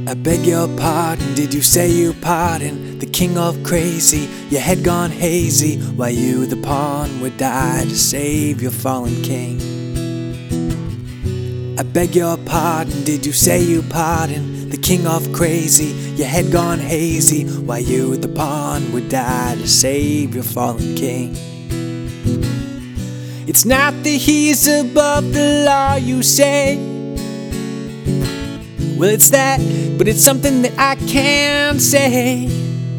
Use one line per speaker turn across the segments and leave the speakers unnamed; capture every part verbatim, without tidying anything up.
I beg your pardon, did you say you pardon the king of crazy? Your head gone hazy, while you the pawn would die to save your fallen king. I beg your pardon, did you say you pardon the king of crazy? Your head gone hazy, while you the pawn would die to save your fallen king. It's not that he's above the law, you say. Well, it's that, but it's something that I can't say.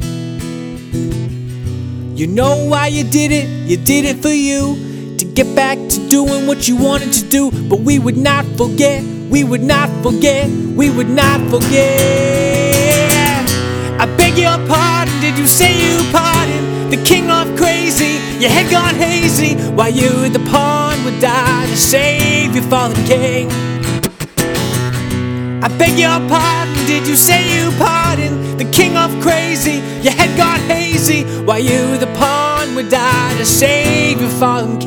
You know why you did it, you did it for you, to get back to doing what you wanted to do. But we would not forget, we would not forget, we would not forget. I beg your pardon, did you say you pardon the king of crazy? Your head gone hazy, while you the pawn would die to save your fallen king. I beg your pardon, did you say you pardon the king of crazy? Your head gone hazy, while you the pawn would die to save your fallen